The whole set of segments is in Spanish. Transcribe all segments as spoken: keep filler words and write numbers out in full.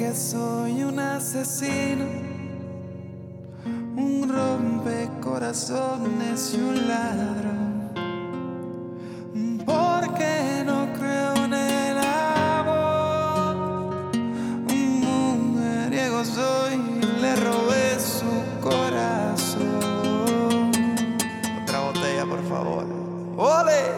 que soy un asesino, un rompecorazones y un ladrón, porque no creo en el amor. Un mujeriego soy y le robé su corazón. Otra botella, por favor. ¡Ole!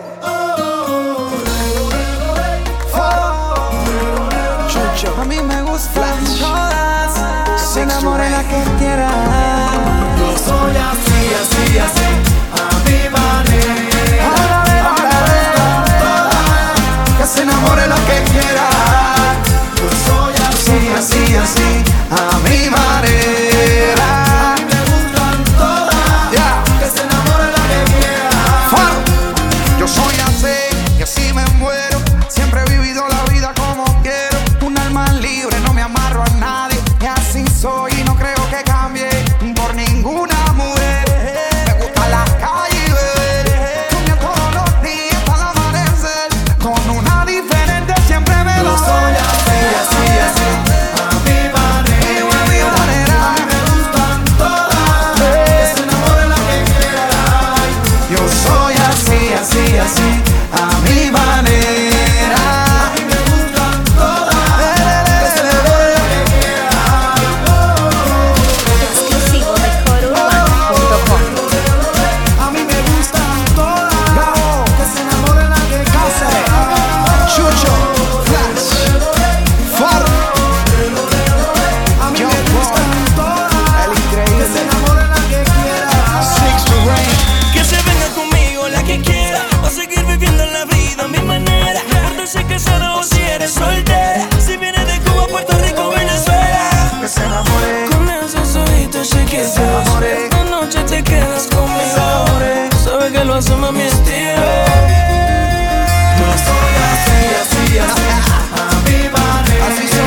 A mí me gustan todas, se enamore la que quiera. Yo soy así, así, así, a mi manera. A mí me gustan todas, que se enamore la que quiera. Yo soy así, así, así, a mi manera. a mí me gustan todas, Yeah. que se enamore la que quiera. Fuck. Yo soy así, y así me muero. Siempre he vivido la vida como quiero. Un alma libre, no me amarro a nadie. Y así soy y no creo que cambie por ninguna mujer. Me gusta la calle y beber. Comía todos los días hasta el amanecer. Con una diferente siempre me Yo lo soy así, así, así, a mi manera. a mi manera. A mí me gustan todas, que se enamore la que quiera. Yo soy así, así, así, a mi manera. A mí me gustan todas, que se enamore la que quiera. Exclusivo de corurbano punto com. A mí me gustan todas, que se enamore la que quiera. Chucho, Flash, Far, A mí Yo, me gustan todas, el que se increíble enamore la que quiera. Six to Rain. Que se venga conmigo la que quiera. Va a seguir viviendo la vida a mi manera. No importa si es casada o si eres soltera. Si vienes de Cuba, Puerto Rico, Venezuela. Que se enamore, Con esos ojitos chiquitos, enamore. esta noche te quedas conmigo. Sabes que lo hacemos a mi estilo. Yo soy así, así, así, a mi manera. así